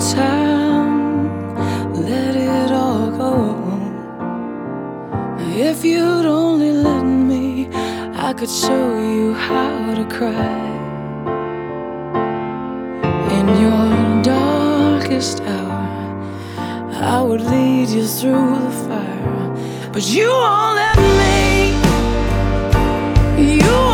time, let it all go. If you'd only let me, I could show you how to cry. In your darkest hour, I would lead you through the fire, but you won't let me. You